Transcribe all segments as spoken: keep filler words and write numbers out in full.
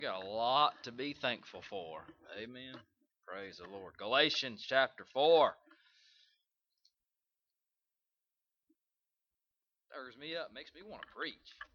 We got a lot to be thankful for. Amen. Praise the Lord. Galatians chapter four. Stirs me up, makes me want to preach.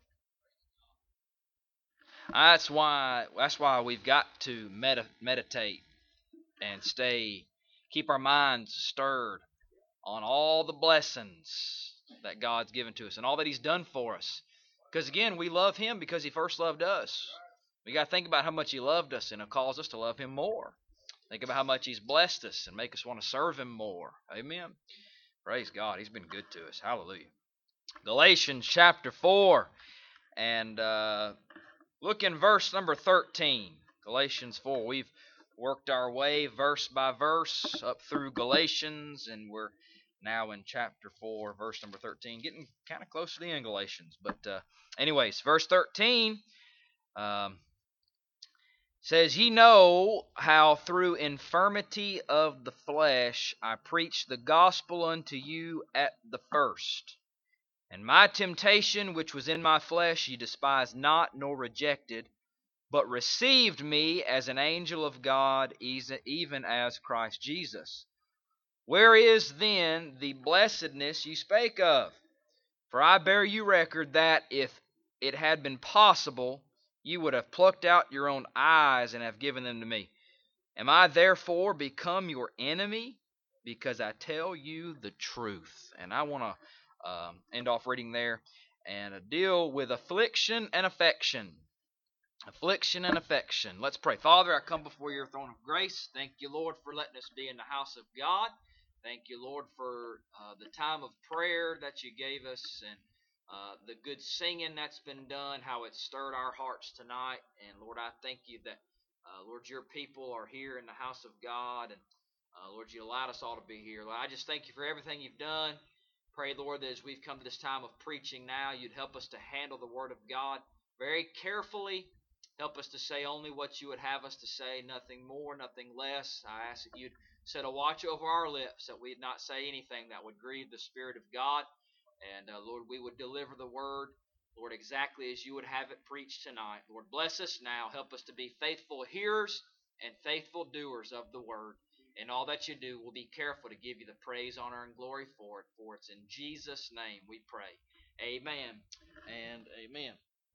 That's why that's why we've got to med- meditate and stay keep our minds stirred on all the blessings that God's given to us and all that He's done for us. Because again, we love Him because He first loved us. We got to think about how much He loved us, and it calls us to love Him more. Think about how much He's blessed us and make us want to serve Him more. Amen. Praise God. He's been good to us. Hallelujah. Galatians chapter four. And uh, look in verse number thirteen. Galatians four. We've worked our way verse by verse up through Galatians, and we're now in chapter four, verse number thirteen. Getting kind of close to the end, Galatians. But uh, anyways, verse thirteen. Um, says, Ye know how through infirmity of the flesh I preached the gospel unto you at the first. And my temptation which was in my flesh ye despised not nor rejected, but received me as an angel of God, even as Christ Jesus. Where is then the blessedness ye spake of? For I bear you record that if it had been possible, you would have plucked out your own eyes and have given them to me. Am I therefore become your enemy? Because I tell you the truth. And I want to um, end off reading there and deal with affliction and affection. Affliction and affection. Let's pray. Father, I come before your throne of grace. Thank you, Lord, for letting us be in the house of God. Thank you, Lord, for uh, the time of prayer that you gave us, and Uh, the good singing that's been done, how it stirred our hearts tonight. And Lord, I thank you that, uh, Lord, your people are here in the house of God. And uh, Lord, you allowed us all to be here. Lord, I just thank you for everything you've done. Pray, Lord, that as we've come to this time of preaching now, you'd help us to handle the Word of God very carefully. Help us to say only what you would have us to say, nothing more, nothing less. I ask that you'd set a watch over our lips, that we'd not say anything that would grieve the Spirit of God. And, uh, Lord, we would deliver the word, Lord, exactly as you would have it preached tonight. Lord, bless us now. Help us to be faithful hearers and faithful doers of the word. In all that you do, we'll be careful to give you the praise, honor, and glory for it. For it's in Jesus' name we pray. Amen and amen.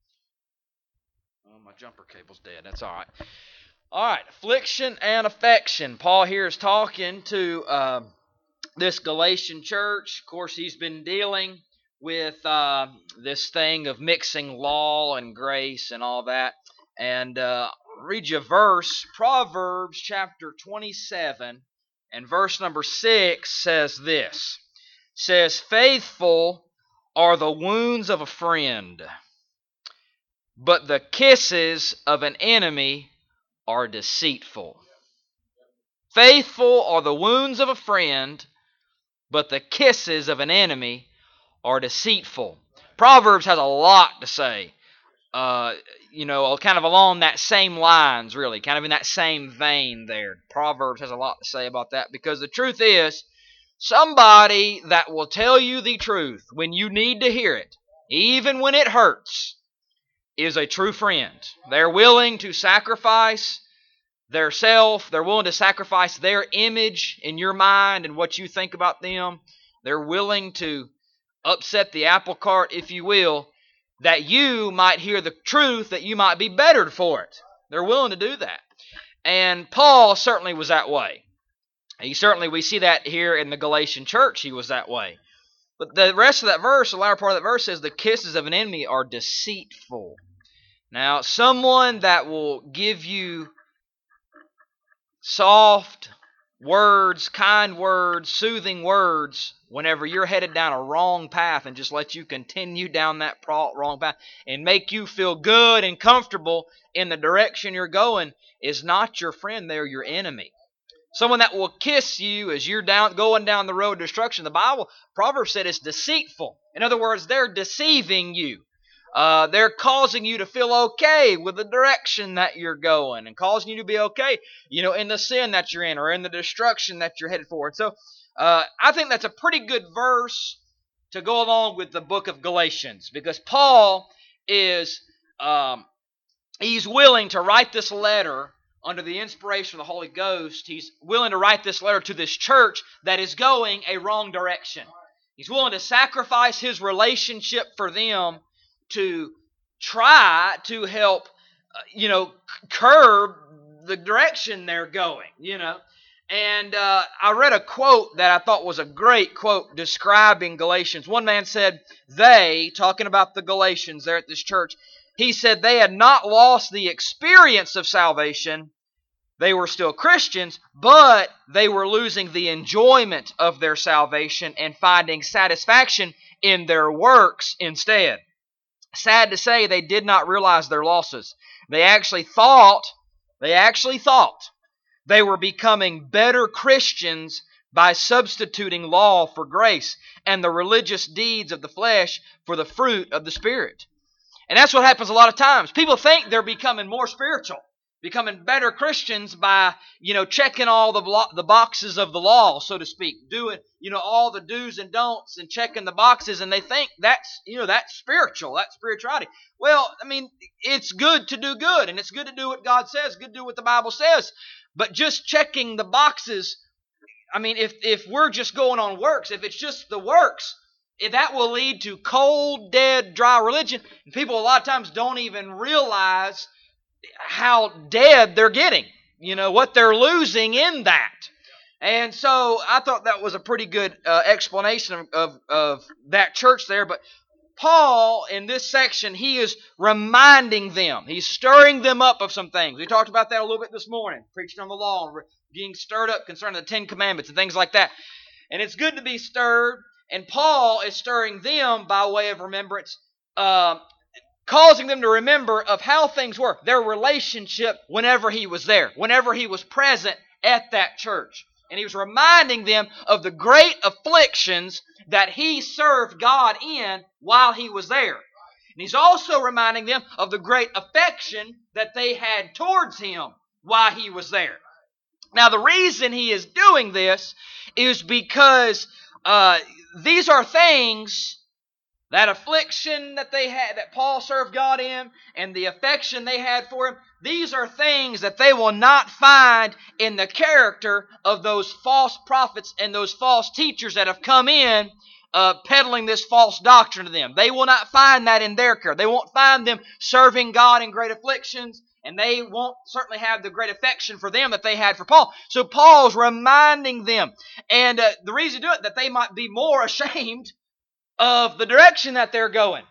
Oh, my jumper cable's dead. That's all right. All right, affliction and affection. Paul here is talking to Uh, this Galatian church. Of course, he's been dealing with uh, this thing of mixing law and grace and all that. And uh, read you a verse, Proverbs chapter twenty-seven, and verse number six says this. Says, Faithful are the wounds of a friend, but the kisses of an enemy are deceitful. Faithful are the wounds of a friend, but the kisses of an enemy are deceitful. Proverbs has a lot to say, uh, you know, kind of along that same lines, really, kind of in that same vein there. Proverbs has a lot to say about that, because the truth is, somebody that will tell you the truth when you need to hear it, even when it hurts, is a true friend. They're willing to sacrifice their self. They're willing to sacrifice their image in your mind and what you think about them. They're willing to upset the apple cart, if you will, that you might hear the truth, that you might be bettered for it. They're willing to do that. And Paul certainly was that way. He certainly, we see that here in the Galatian church, he was that way. But the rest of that verse, the latter part of that verse says, the kisses of an enemy are deceitful. Now, someone that will give you soft words, kind words, soothing words whenever you're headed down a wrong path, and just let you continue down that wrong path and make you feel good and comfortable in the direction you're going, is not your friend. They're your enemy. Someone that will kiss you as you're down going down the road of destruction. The Bible, Proverbs said, is deceitful. In other words, they're deceiving you. Uh, they're causing you to feel okay with the direction that you're going, and causing you to be okay, you know, in the sin that you're in, or in the destruction that you're headed for. And so, uh, I think that's a pretty good verse to go along with the book of Galatians, because Paul is um, he's willing to write this letter under the inspiration of the Holy Ghost. He's willing to write this letter to this church that is going a wrong direction. He's willing to sacrifice his relationship for them to try to help, uh, you know, curb the direction they're going, you know. And uh, I read a quote that I thought was a great quote describing Galatians. One man said, they, talking about the Galatians there at this church, he said they had not lost the experience of salvation. They were still Christians, but they were losing the enjoyment of their salvation and finding satisfaction in their works instead. Sad to say, they did not realize their losses. They actually thought, they actually thought they were becoming better Christians by substituting law for grace and the religious deeds of the flesh for the fruit of the Spirit. And that's what happens a lot of times. People think they're becoming more spiritual, becoming better Christians by, you know, checking all the blo- the boxes of the law, so to speak, doing, you know, all the do's and don'ts and checking the boxes, and they think that's, you know, that's spiritual, that's spirituality. Well, I mean, it's good to do good, and it's good to do what God says, good to do what the Bible says, but just checking the boxes, I mean, if if we're just going on works, if it's just the works, that will lead to cold, dead, dry religion. And people a lot of times don't even realize how dead they're getting, you know, what they're losing in that. And so I thought that was a pretty good uh, explanation of, of, of that church there. But Paul, in this section, he is reminding them. He's stirring them up of some things. We talked about that a little bit this morning, preaching on the law and being stirred up concerning the Ten Commandments and things like that. And it's good to be stirred. And Paul is stirring them by way of remembrance, uh, causing them to remember of how things were, their relationship whenever he was there, whenever he was present at that church. And he was reminding them of the great afflictions that he served God in while he was there. And he's also reminding them of the great affection that they had towards him while he was there. Now, the reason he is doing this is because uh, these are things, that affliction that they had, that Paul served God in, and the affection they had for him, these are things that they will not find in the character of those false prophets and those false teachers that have come in uh, peddling this false doctrine to them. They will not find that in their character. They won't find them serving God in great afflictions, and they won't certainly have the great affection for them that they had for Paul. So Paul's reminding them, and uh, the reason to do it, that they might be more ashamed of the direction that they're going.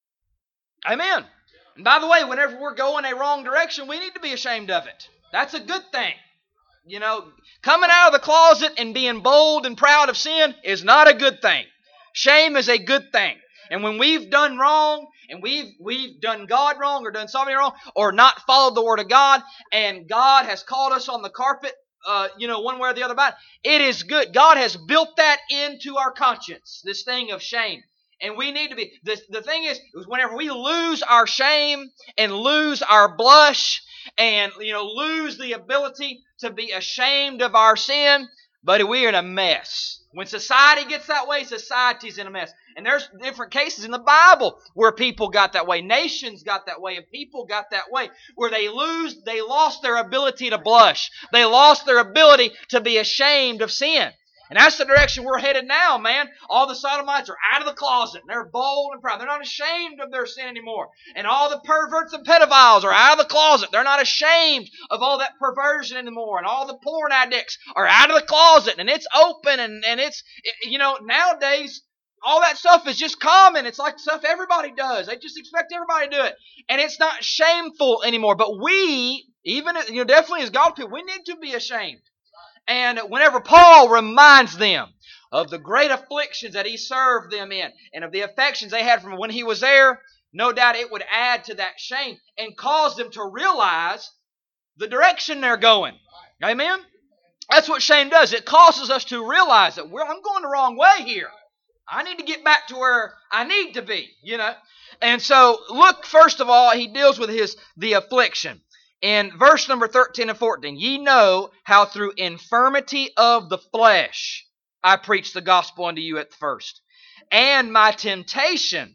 Amen. And by the way, whenever we're going a wrong direction, we need to be ashamed of it. That's a good thing. You know, coming out of the closet and being bold and proud of sin is not a good thing. Shame is a good thing. And when we've done wrong, and we've we've done God wrong, or done something wrong, or not followed the Word of God, and God has called us on the carpet, uh, you know, one way or the other about it, it is good. God has built that into our conscience, this thing of shame. And we need to be, the, the thing is, is, whenever we lose our shame and lose our blush and, you know, lose the ability to be ashamed of our sin, buddy, we're in a mess. When society gets that way, society's in a mess. And there's different cases in the Bible where people got that way. Nations got that way, and people got that way, where they lose, they lost their ability to blush. They lost their ability to be ashamed of sin. And that's the direction we're headed now, man. All the sodomites are out of the closet, and they're bold and proud. They're not ashamed of their sin anymore. And all the perverts and pedophiles are out of the closet. They're not ashamed of all that perversion anymore. And all the porn addicts are out of the closet, and it's open, and, and it's, you know, nowadays, all that stuff is just common. It's like stuff everybody does. They just expect everybody to do it. And it's not shameful anymore. But we, even, you know, definitely as God's people, we need to be ashamed. And whenever Paul reminds them of the great afflictions that he served them in, and of the affections they had from when he was there, no doubt it would add to that shame and cause them to realize the direction they're going. Amen? That's what shame does. It causes us to realize that we're, I'm going the wrong way here. I need to get back to where I need to be, you know. And so, look, first of all, he deals with his the affliction. In verse number thirteen and fourteen, ye know how through infirmity of the flesh I preached the gospel unto you at the first. And my temptation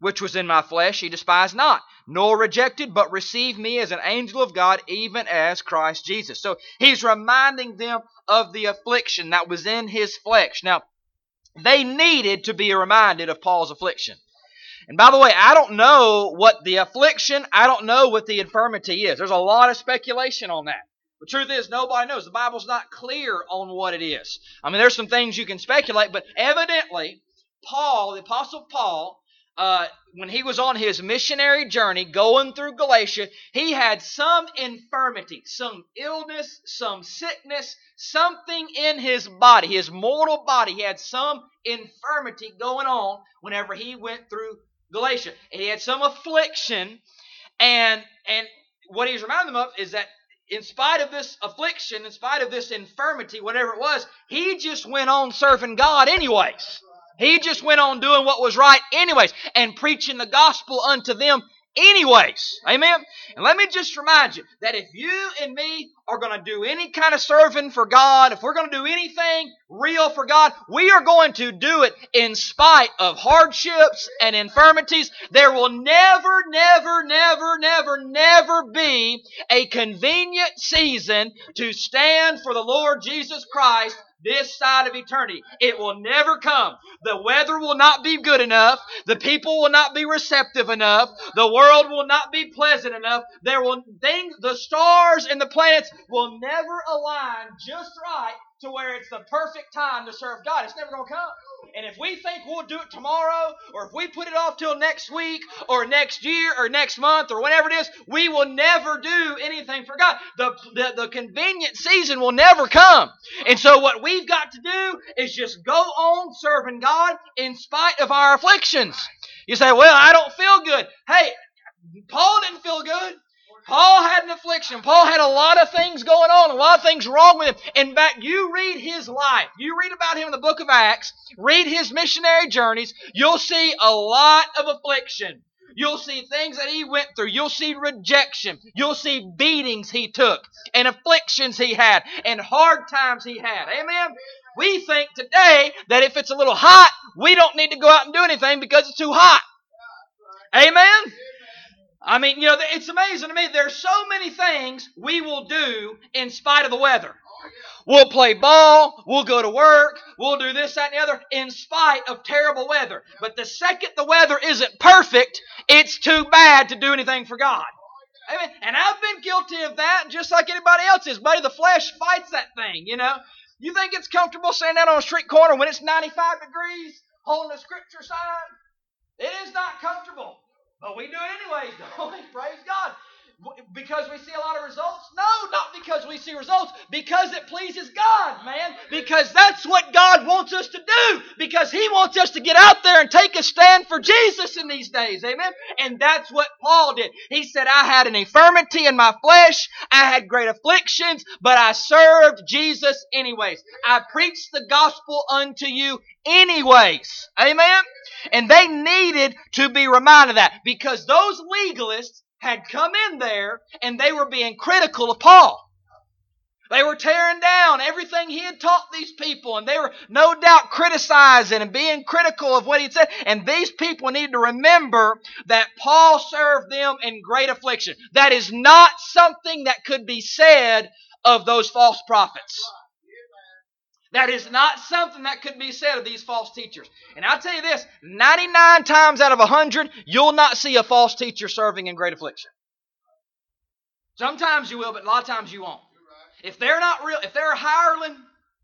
which was in my flesh he despised not, nor rejected, but received me as an angel of God, even as Christ Jesus. So he's reminding them of the affliction that was in his flesh. Now, they needed to be reminded of Paul's affliction. And by the way, I don't know what the affliction, I don't know what the infirmity is. There's a lot of speculation on that. The truth is, nobody knows. The Bible's not clear on what it is. I mean, there's some things you can speculate, but evidently, Paul, the Apostle Paul, uh, when he was on his missionary journey going through Galatia, he had some infirmity, some illness, some sickness, something in his body, his mortal body. He had some infirmity going on whenever he went through Galatia. And he had some affliction, and and what he's reminding them of is that in spite of this affliction, in spite of this infirmity, whatever it was, he just went on serving God anyways. He just went on doing what was right anyways and preaching the gospel unto them anyways. Amen? And let me just remind you that if you and me are going to do any kind of serving for God, if we're going to do anything real for God, we are going to do it in spite of hardships and infirmities. There will never, never, never, never, never be a convenient season to stand for the Lord Jesus Christ this side of eternity. It will never come. The weather will not be good enough. The people will not be receptive enough. The world will not be pleasant enough. There will things, the stars and the planets will never align just right to where it's the perfect time to serve God. It's never going to come. And if we think we'll do it tomorrow, or if we put it off till next week, or next year, or next month, or whenever it is, we will never do anything for God. The, the, the convenient season will never come. And so what we've got to do is just go on serving God in spite of our afflictions. You say, well, I don't feel good. Hey, Paul didn't feel good. Paul had an affliction. Paul had a lot of things going on, a lot of things wrong with him. In fact, you read his life. You read about him in the book of Acts. Read his missionary journeys. You'll see a lot of affliction. You'll see things that he went through. You'll see rejection. You'll see beatings he took and afflictions he had and hard times he had. Amen? We think today that if it's a little hot, we don't need to go out and do anything because it's too hot. Amen? I mean, you know, it's amazing to me. There's so many things we will do in spite of the weather. We'll play ball. We'll go to work. We'll do this, that, and the other in spite of terrible weather. But the second the weather isn't perfect, it's too bad to do anything for God. Amen. And I've been guilty of that just like anybody else is. Buddy, the flesh fights that thing, you know. You think it's comfortable standing out on a street corner when it's ninety-five degrees holding a scripture sign? It is not comfortable. But we do it anyways, don't we? Praise God. Because we see a lot of results? No, not because we see results. Because it pleases God, man. Because that's what God wants us to do. Because He wants us to get out there and take a stand for Jesus in these days. Amen? And that's what Paul did. He said, I had an infirmity in my flesh. I had great afflictions. But I served Jesus anyways. I preached the gospel unto you anyways. Amen? And they needed to be reminded of that. Because those legalists had come in there and they were being critical of Paul. They were tearing down everything he had taught these people, and they were no doubt criticizing and being critical of what he had said. And these people needed to remember that Paul served them in great affliction. That is not something that could be said of those false prophets. That is not something that could be said of these false teachers. And I'll tell you this, ninety-nine times out of one hundred, you'll not see a false teacher serving in great affliction. Sometimes you will, but a lot of times you won't. If they're not real, if they're a hireling,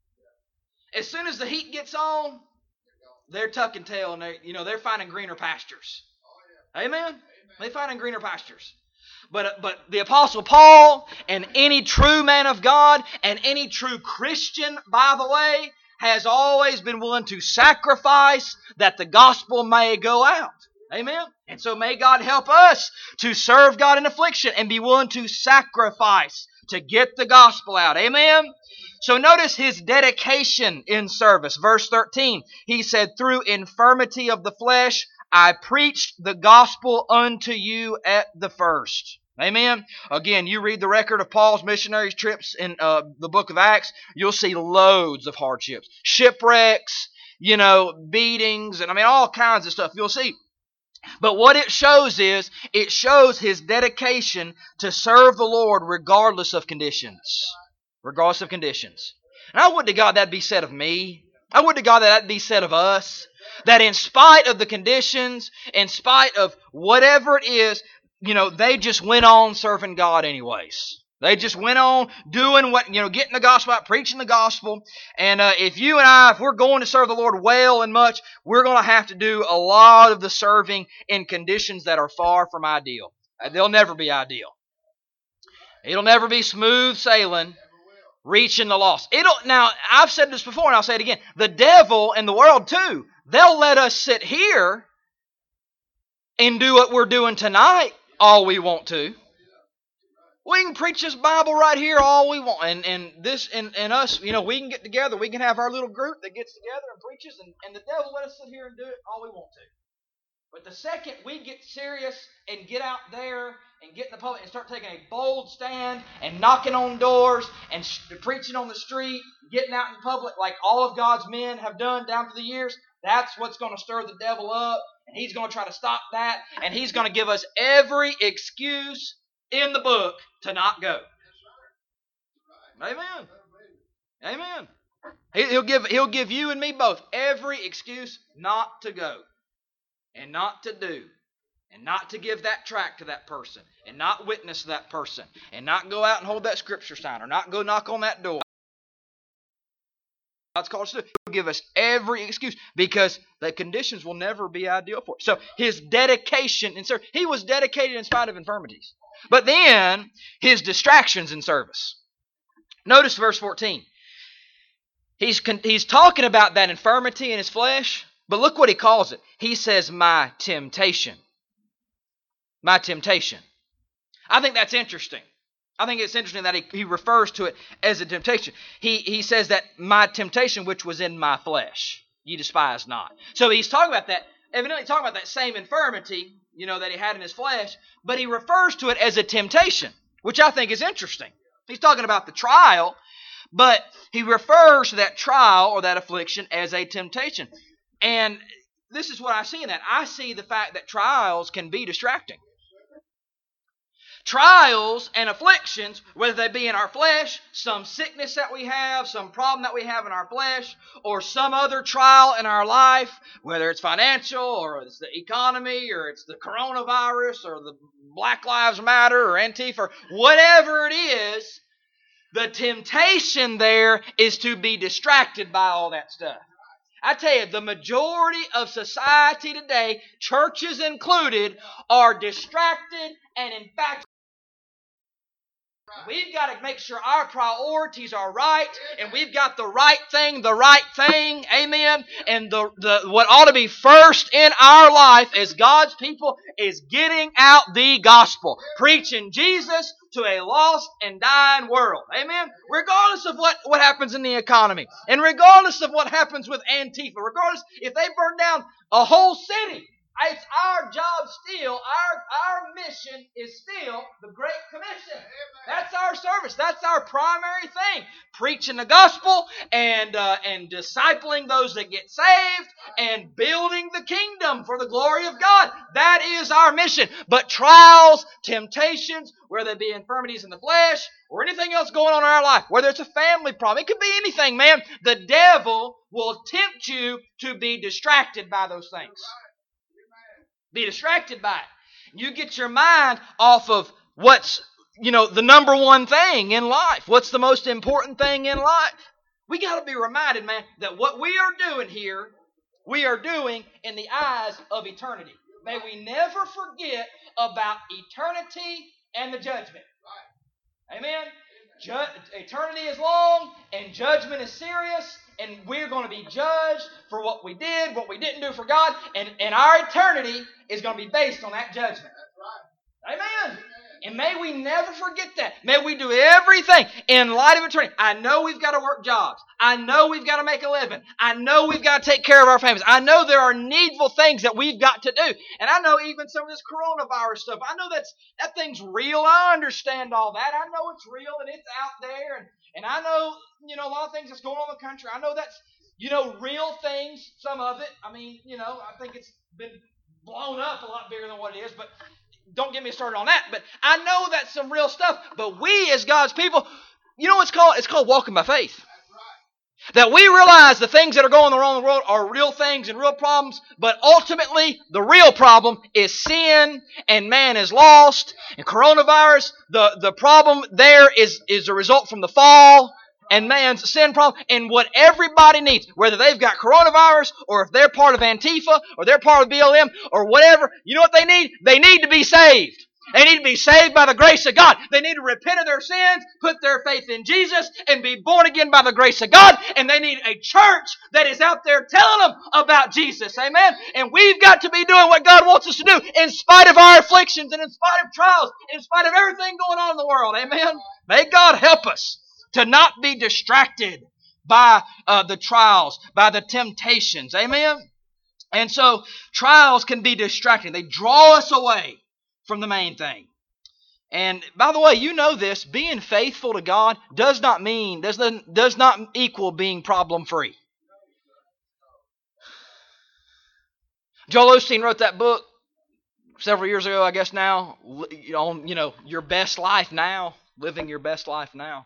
as soon as the heat gets on, they're tucking tail and they, you know, they're finding greener pastures. Amen? They finding greener pastures. But, but the Apostle Paul and any true man of God and any true Christian, by the way, has always been willing to sacrifice that the gospel may go out. Amen? And so may God help us to serve God in affliction and be willing to sacrifice to get the gospel out. Amen? So notice his dedication in service. Verse thirteen, he said, through infirmity of the flesh, I preached the gospel unto you at the first. Amen. Again, you read the record of Paul's missionary trips in uh, the book of Acts, you'll see loads of hardships. Shipwrecks, you know, beatings, and I mean all kinds of stuff you'll see. But what it shows is, it shows his dedication to serve the Lord regardless of conditions. Regardless of conditions. And I would to God that'd be said of me. I would to God that that'd be said of us. That in spite of the conditions, in spite of whatever it is, you know, they just went on serving God anyways. They just went on doing what, you know, getting the gospel out, preaching the gospel. And uh, if you and I, if we're going to serve the Lord well and much, we're going to have to do a lot of the serving in conditions that are far from ideal. They'll never be ideal. It'll never be smooth sailing, reaching the lost. It'll now. I've said this before, and I'll say it again. The devil and the world too. They'll let us sit here and do what we're doing tonight all we want to. We can preach this Bible right here all we want. And and this and, and us, you know, we can get together. We can have our little group that gets together and preaches. And, and the devil let us sit here and do it all we want to. But the second we get serious and get out there and get in the public and start taking a bold stand and knocking on doors and sh- preaching on the street, getting out in public like all of God's men have done down through the years, that's what's going to stir the devil up. And he's going to try to stop that. And he's going to give us every excuse in the book to not go. Amen. Amen. He'll give, he'll give you and me both every excuse not to go and not to do and not to give that tract to that person and not witness to that person and not go out and hold that scripture sign or not go knock on that door. God's called us to do. He'll give us every excuse because the conditions will never be ideal for us. So his dedication in service, he was dedicated in spite of infirmities. But then, his distractions in service. Notice verse fourteen. He's, he's talking about that infirmity in his flesh, but look what he calls it. He says, my temptation. My temptation. I think that's interesting. I think it's interesting that he, he refers to it as a temptation. He, he says that my temptation which was in my flesh, ye despise not. So he's talking about that, evidently talking about that same infirmity, you know, that he had in his flesh, but he refers to it as a temptation, which I think is interesting. He's talking about the trial, but he refers to that trial or that affliction as a temptation. And this is what I see in that. I see the fact that trials can be distracting. Trials and afflictions, whether they be in our flesh, some sickness that we have, some problem that we have in our flesh, or some other trial in our life, whether it's financial, or it's the economy, or it's the coronavirus, or the Black Lives Matter, or Antifa, or whatever it is, the temptation there is to be distracted by all that stuff. I tell you, the majority of society today, churches included, are distracted and infatuated. We've got to make sure our priorities are right, and we've got the right thing, the right thing, amen. And the, the what ought to be first in our life as God's people is getting out the gospel, preaching Jesus to a lost and dying world, amen. Regardless of what, what happens in the economy, and regardless of what happens with Antifa, regardless if they burn down a whole city. It's our job still, our, our mission is still the Great Commission. Amen. That's our service. That's our primary thing. Preaching the gospel and, uh, and discipling those that get saved and building the kingdom for the glory of God. That is our mission. But trials, temptations, whether they be infirmities in the flesh or anything else going on in our life, whether it's a family problem, it could be anything, man. The devil will tempt you to be distracted by those things. Be distracted by it. You get your mind off of what's, you know, the number one thing in life. What's the most important thing in life? We got to be reminded, man, that what we are doing here, we are doing in the eyes of eternity. May we never forget about eternity and the judgment. Amen? Ju- eternity is long and judgment is serious. And we're going to be judged for what we did, what we didn't do for God. And, and our eternity is going to be based on that judgment. Amen. And may we never forget that. May we do everything in light of eternity. I know we've got to work jobs. I know we've got to make a living. I know we've got to take care of our families. I know there are needful things that we've got to do. And I know even some of this coronavirus stuff. I know that's that thing's real. I understand all that. I know it's real and it's out there. And, and I know, you know, a lot of things that's going on in the country. I know that's, you know, real things, some of it. I mean, you know, I think it's been blown up a lot bigger than what it is, but don't get me started on that. But I know that's some real stuff. But we as God's people, you know what it's called? It's called walking by faith. That we realize the things that are going wrong in the world are real things and real problems, but ultimately the real problem is sin, and man is lost. And coronavirus, the, the problem there is, is a result from the fall and man's sin problem. And what everybody needs, whether they've got coronavirus or if they're part of Antifa or they're part of B L M or whatever, you know what they need? They need to be saved. They need to be saved by the grace of God. They need to repent of their sins, put their faith in Jesus, and be born again by the grace of God. And they need a church that is out there telling them about Jesus. Amen? And we've got to be doing what God wants us to do in spite of our afflictions and in spite of trials, in spite of everything going on in the world. Amen? May God help us to not be distracted by uh, the trials, by the temptations. Amen? And so trials can be distracting. They draw us away from the main thing. And by the way, you know this, being faithful to God does not mean, does not, does not equal being problem free. Joel Osteen wrote that book several years ago, I guess now, on, you know, your best life now, living your best life now.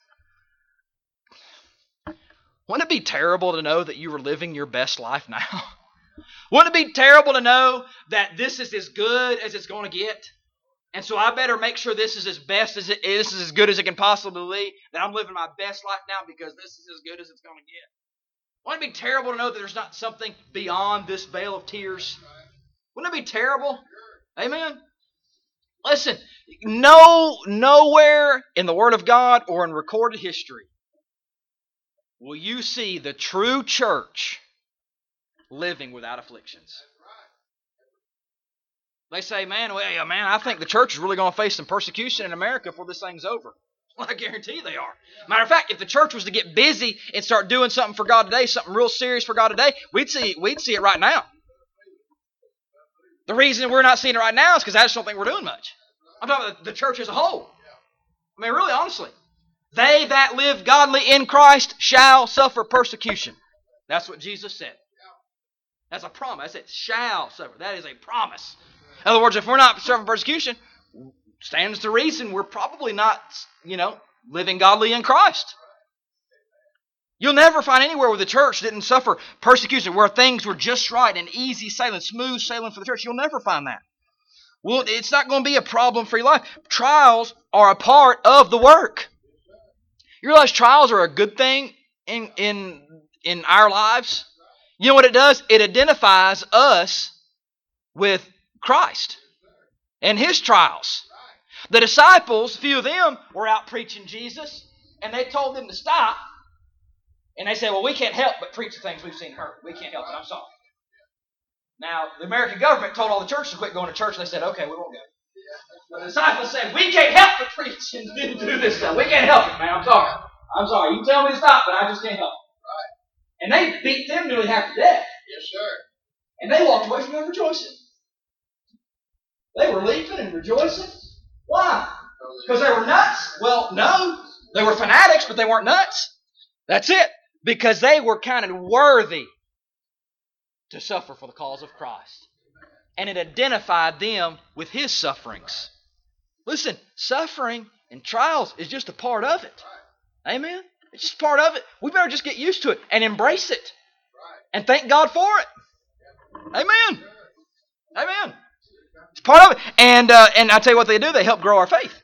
Wouldn't it be terrible to know that you were living your best life now? Wouldn't it be terrible to know that this is as good as it's going to get? And so I better make sure this is as best as it is, this is as good as it can possibly be, that I'm living my best life now because this is as good as it's going to get. Wouldn't it be terrible to know that there's not something beyond this veil of tears? Wouldn't it be terrible? Amen? Listen, no, nowhere in the Word of God or in recorded history will you see the true church living without afflictions. They say, man, well, man, I think the church is really going to face some persecution in America before this thing's over. Well, I guarantee you they are. Matter of fact, if the church was to get busy and start doing something for God today, something real serious for God today, we'd see, we'd see it right now. The reason we're not seeing it right now is because I just don't think we're doing much. I'm talking about the church as a whole. I mean, really, honestly. They that live godly in Christ shall suffer persecution. That's what Jesus said. That's a promise. It shall suffer. That is a promise. In other words, if we're not suffering persecution, stands to reason we're probably not, you know, living godly in Christ. You'll never find anywhere where the church didn't suffer persecution, where things were just right and easy sailing, smooth sailing for the church. You'll never find that. Well, it's not going to be a problem-free life. Trials are a part of the work. You realize trials are a good thing in in in our lives? You know what it does? It identifies us with Christ and His trials. The disciples, a few of them, were out preaching Jesus, and they told them to stop. And they said, well, we can't help but preach the things we've seen and heard. We can't help it. I'm sorry. Now, the American government told all the churches to quit going to church, and they said, okay, we won't go. But the disciples said, we can't help but preach and do this stuff. We can't help it, man. I'm sorry. I'm sorry. You can tell me to stop, but I just can't help it. And they beat them nearly half to death. Yes, sir. And they walked away from them rejoicing. They were leaping and rejoicing. Why? Because they were nuts? Well, no. They were fanatics, but they weren't nuts. That's it. Because they were kind of worthy to suffer for the cause of Christ. And it identified them with His sufferings. Listen, suffering and trials is just a part of it. Amen? It's just part of it. We better just get used to it and embrace it. And thank God for it. Amen. Amen. It's part of it. And uh, and I tell you what they do. They help grow our faith.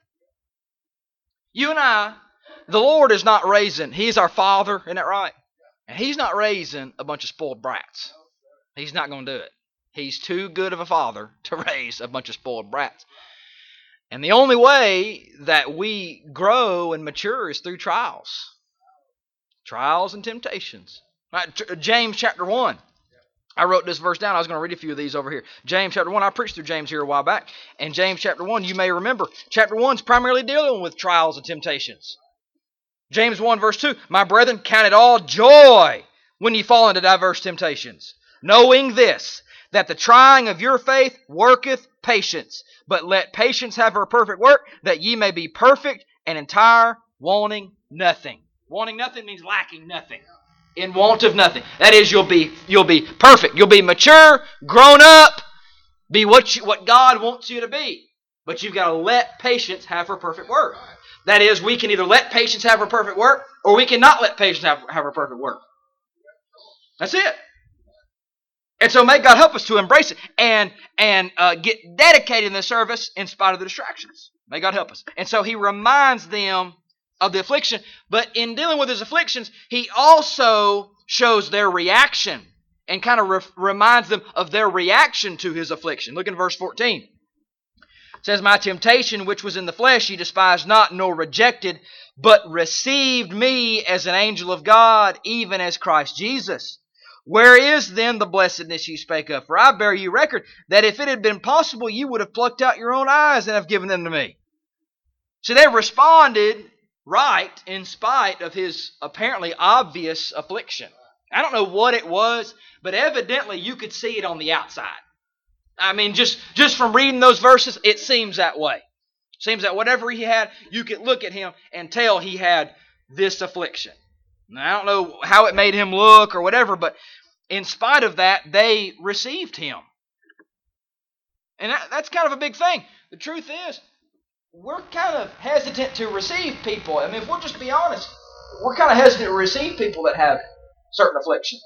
You and I, the Lord is not raising. He's our Father. Isn't that right? And He's not raising a bunch of spoiled brats. He's not going to do it. He's too good of a father to raise a bunch of spoiled brats. And the only way that we grow and mature is through trials. Trials and temptations. Right, James chapter one. I wrote this verse down. I was going to read a few of these over here. James chapter one. I preached through James here a while back. And James chapter one, you may remember, chapter one is primarily dealing with trials and temptations. James one verse two. My brethren, count it all joy when ye fall into diverse temptations, knowing this, that the trying of your faith worketh patience. But let patience have her perfect work, that ye may be perfect and entire, wanting nothing. Wanting nothing means lacking nothing. In want of nothing. That is, you'll be you'll be perfect. You'll be mature, grown up, Be what you, what God wants you to be. But you've got to let patience have her perfect work. That is, we can either let patience have her perfect work, or we cannot let patience have, have her perfect work. That's it. And so may God help us to embrace it and, and uh, get dedicated in the service in spite of the distractions. May God help us. And so he reminds them of the affliction. But in dealing with his afflictions, he also shows their reaction and kind of re- reminds them of their reaction to his affliction. Look in verse fourteen. It says, my temptation which was in the flesh ye despised not, nor rejected, but received me as an angel of God, even as Christ Jesus. Where is then the blessedness ye spake of? For I bear you record that if it had been possible, you would have plucked out your own eyes and have given them to me. So they responded right in spite of his apparently obvious affliction. I don't know what it was, but evidently you could see it on the outside. I mean, just, just from reading those verses, it seems that way. It seems that whatever he had, you could look at him and tell he had this affliction. Now, I don't know how it made him look or whatever, but in spite of that, they received him. And that, that's kind of a big thing. The truth is, we're kind of hesitant to receive people. I mean, if we'll just be honest, we're kind of hesitant to receive people that have certain afflictions.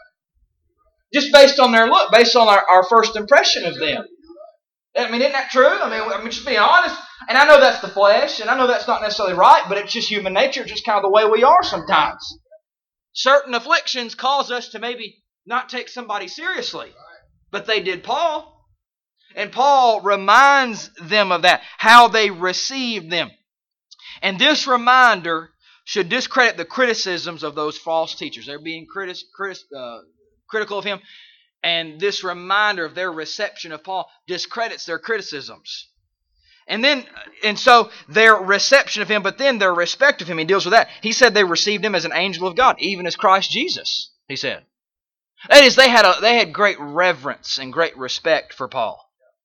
Just based on their look, based on our, our first impression of them. I mean, isn't that true? I mean, I mean, just being honest. And I know that's the flesh, and I know that's not necessarily right, but it's just human nature, just kind of the way we are sometimes. Certain afflictions cause us to maybe not take somebody seriously. But they did Paul. And Paul reminds them of that, how they received them. And this reminder should discredit the criticisms of those false teachers. They're being critis, critis, uh, critical of him. And this reminder of their reception of Paul discredits their criticisms. And then, and so their reception of him, but then their respect of him, he deals with that. He said they received him as an angel of God, even as Christ Jesus, he said. That is, they had a, they had great reverence and great respect for Paul.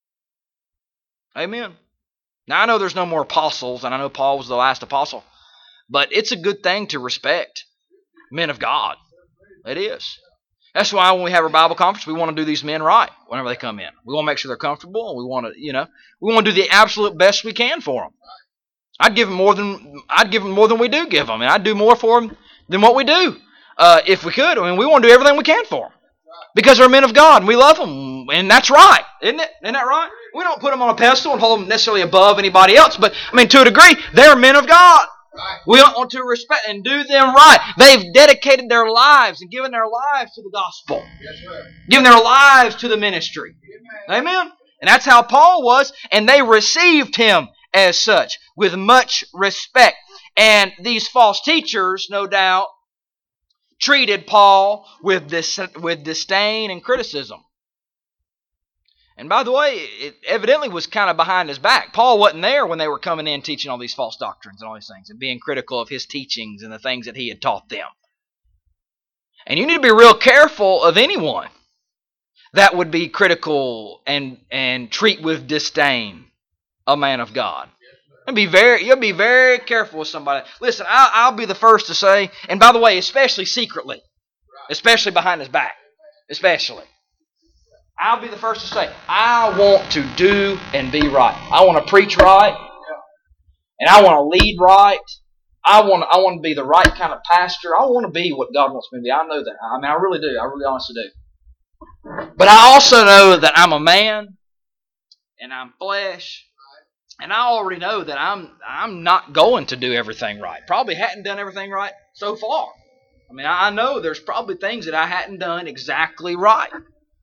Amen. Now, I know there's no more apostles, and I know Paul was the last apostle, but it's a good thing to respect men of God. It is. That's why when we have our Bible conference, we want to do these men right whenever they come in. We want to make sure they're comfortable, and we want to, you know, we want to do the absolute best we can for them. I'd give them more than I'd give them more than we do give them, and I'd do more for them than what we do uh, if we could. I mean, we want to do everything we can for them because they're men of God, and we love them, and that's right, isn't it? Isn't that right? We don't put them on a pedestal and hold them necessarily above anybody else, but I mean, to a degree, they're men of God. Right. We want to respect and do them right. They've dedicated their lives and given their lives to the gospel. Yes, sir. Given their lives to the ministry. Amen. Amen. And that's how Paul was. And they received him as such with much respect. And these false teachers, no doubt, treated Paul with dis- with disdain and criticism. And by the way, it evidently was kind of behind his back. Paul wasn't there when they were coming in teaching all these false doctrines and all these things and being critical of his teachings and the things that he had taught them. And you need to be real careful of anyone that would be critical and, and treat with disdain a man of God. And be very, you'll be very careful with somebody. Listen, I'll, I'll be the first to say, and by the way, especially secretly, especially behind his back, especially. I'll be the first to say, I want to do and be right. I want to preach right. And I want to lead right. I want to, I want to be the right kind of pastor. I want to be what God wants me to be. I know that. I mean, I really do. I really honestly do. But I also know that I'm a man. And I'm flesh. And I already know that I'm I'm not going to do everything right. Probably hadn't done everything right so far. I mean, I know there's probably things that I hadn't done exactly right.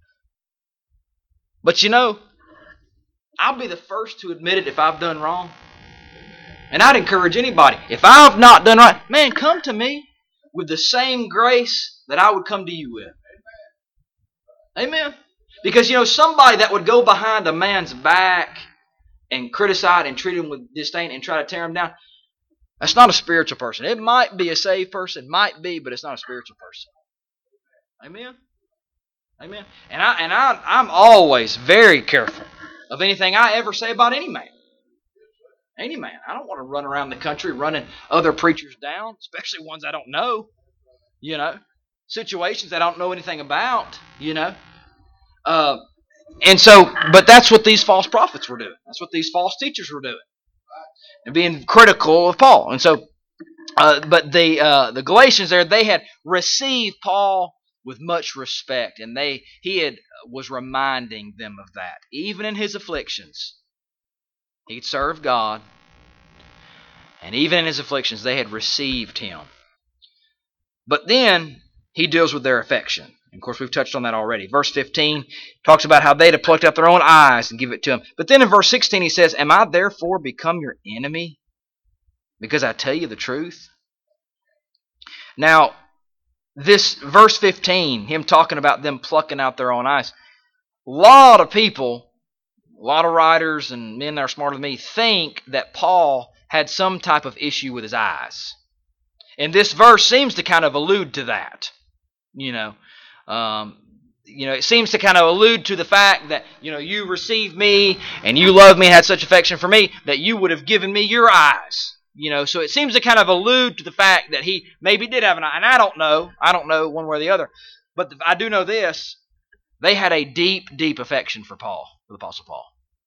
But you know, I'll be the first to admit it if I've done wrong. And I'd encourage anybody, if I've not done right, man, come to me with the same grace that I would come to you with. Amen. Because, you know, somebody that would go behind a man's back and criticize and treat him with disdain and try to tear him down, that's not a spiritual person. It might be a saved person, might be, but it's not a spiritual person. Amen. Amen. And I and I I'm always very careful of anything I ever say about any man. Any man. I don't want to run around the country running other preachers down, especially ones I don't know. You know, situations I don't know anything about. You know, uh, And so, but that's what these false prophets were doing. That's what these false teachers were doing, and being critical of Paul. And so, uh, but the uh, the Galatians there, they had received Paul with much respect, and they he had was reminding them of that, even in his afflictions. He'd served God, and even in his afflictions, they had received him. But then he deals with their affection. Of course, we've touched on that already. Verse fifteen talks about how they'd have plucked out their own eyes and give it to him. But then in verse sixteen he says, "Am I therefore become your enemy because I tell you the truth?" Now, this verse fifteen, him talking about them plucking out their own eyes, a lot of people, a lot of writers and men that are smarter than me think that Paul had some type of issue with his eyes. And this verse seems to kind of allude to that. You know, um, you know, it seems to kind of allude to the fact that, you know, you received me and you loved me and had such affection for me that you would have given me your eyes. You know, so it seems to kind of allude to the fact that he maybe did have an eye. And I don't know. I don't know one way or the other. But I do know this. They had a deep, deep affection for Paul, for the Apostle Paul.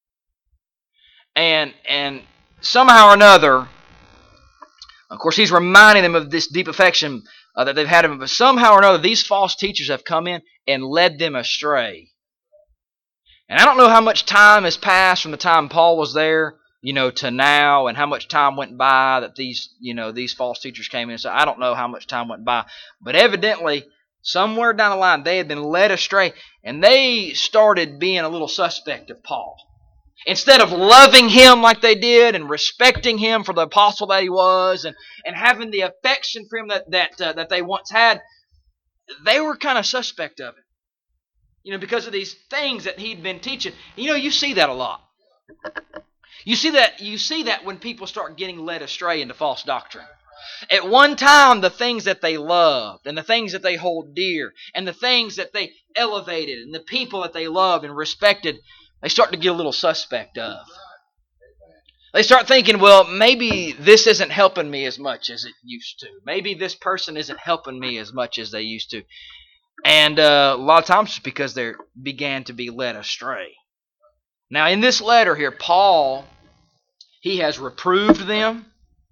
And, and somehow or another, of course, he's reminding them of this deep affection uh, that they've had of him. But somehow or another, these false teachers have come in and led them astray. And I don't know how much time has passed from the time Paul was there, you know, to now, and how much time went by that these, you know, these false teachers came in. So I don't know how much time went by. But evidently, somewhere down the line, they had been led astray, and they started being a little suspect of Paul. Instead of loving him like they did and respecting him for the apostle that he was, and, and having the affection for him that that uh, that they once had, they were kind of suspect of it. You know, because of these things that he'd been teaching. You know, you see that a lot. You see that you see that when people start getting led astray into false doctrine. At one time, the things that they loved and the things that they hold dear and the things that they elevated and the people that they loved and respected, they start to get a little suspect of. They start thinking, well, maybe this isn't helping me as much as it used to. Maybe this person isn't helping me as much as they used to. And uh, a lot of times it's because they began to be led astray. Now, in this letter here, Paul, he has reproved them.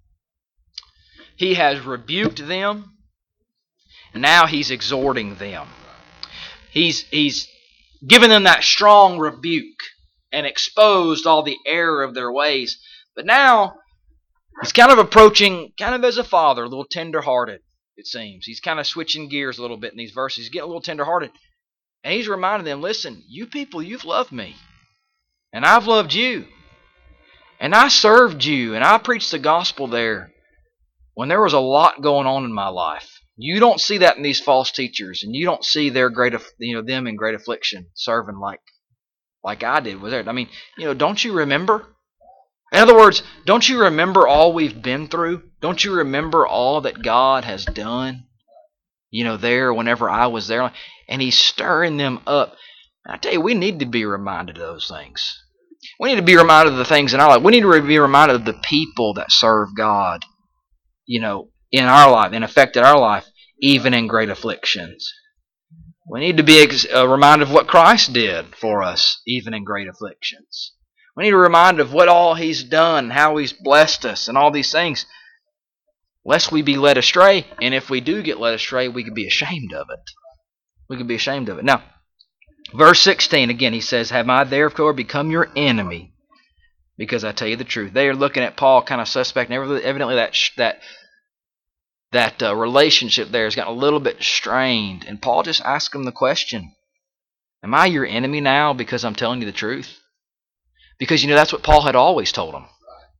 He has rebuked them. And now he's exhorting them. He's, he's given them that strong rebuke and exposed all the error of their ways. But now he's kind of approaching, kind of as a father, a little tender-hearted, it seems. He's kind of switching gears a little bit in these verses. He's getting a little tender-hearted. And he's reminding them, listen, you people, you've loved me. And I've loved you. And I served you. And I preached the gospel there when there was a lot going on in my life. You don't see that in these false teachers. And you don't see their great, you know, them in great affliction serving like, like I did. Was there? I mean, you know, don't you remember? In other words, don't you remember all we've been through? Don't you remember all that God has done? You know, there whenever I was there. And he's stirring them up. I tell you, we need to be reminded of those things. We need to be reminded of the things in our life. We need to be reminded of the people that serve God, you know, in our life and affected our life, even in great afflictions. We need to be uh, reminded of what Christ did for us, even in great afflictions. We need to be reminded of what all He's done, how He's blessed us, and all these things, lest we be led astray. And if we do get led astray, we could be ashamed of it. We could be ashamed of it. Now, verse sixteen, again, he says, "Have I therefore become your enemy, because I tell you the truth?" They are looking at Paul kind of suspect, and evidently that that that uh, relationship there has gotten a little bit strained. And Paul just asked them the question, "Am I your enemy now because I'm telling you the truth?" Because, you know, that's what Paul had always told them.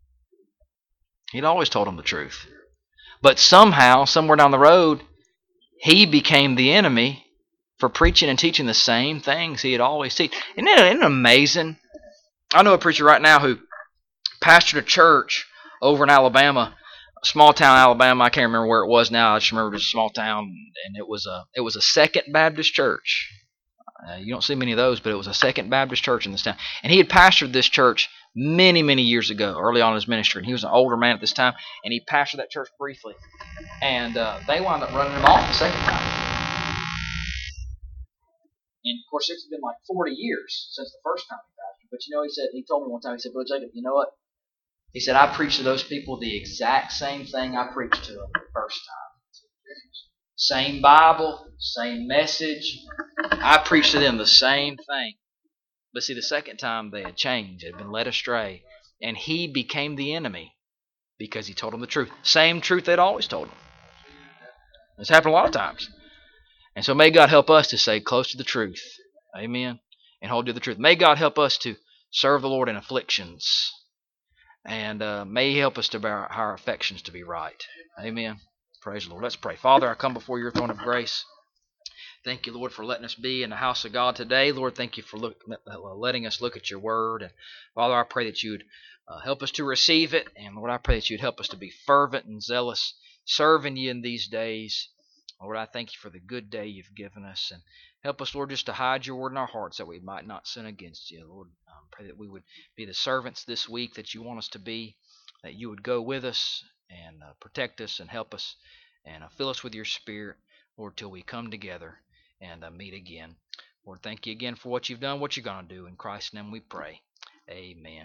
He'd always told them the truth. But somehow, somewhere down the road, he became the enemy for preaching and teaching the same things he had always taught. Isn't it, isn't it amazing? I know a preacher right now who pastored a church over in Alabama, small town Alabama. I can't remember where it was now. I just remember it was a small town, and it was a it was a Second Baptist church. Uh, you don't see many of those, but it was a Second Baptist church in this town. And he had pastored this church many, many years ago, early on in his ministry. And he was an older man at this time, and he pastored that church briefly. And uh, they wound up running him off the second time. And of course, course, it's been like forty years since the first time he pastored. But you know, he said, he told me one time, he said, Brother Jacob, you know what? He said, I preached to those people the exact same thing I preached to them the first time. Same Bible, same message. I preached to them the same thing. But see, the second time they had changed, had been led astray, and he became the enemy because he told them the truth. Same truth they'd always told them. It's happened a lot of times. And so may God help us to stay close to the truth. Amen. And hold to the truth. May God help us to serve the Lord in afflictions. And uh, may He help us to bear our affections to be right. Amen. Praise the Lord. Let's pray. Father, I come before your throne of grace. Thank you, Lord, for letting us be in the house of God today. Lord, thank you for look, letting us look at your word. And Father, I pray that you would uh, help us to receive it. And Lord, I pray that you'd help us to be fervent and zealous, serving you in these days. Lord, I thank you for the good day you've given us. And help us, Lord, just to hide your word in our hearts that we might not sin against you. Lord, I um, pray that we would be the servants this week that you want us to be, that you would go with us and uh, protect us and help us and uh, fill us with your spirit, Lord, till we come together and uh, meet again. Lord, thank you again for what you've done, what you're going to do. In Christ's name we pray. Amen.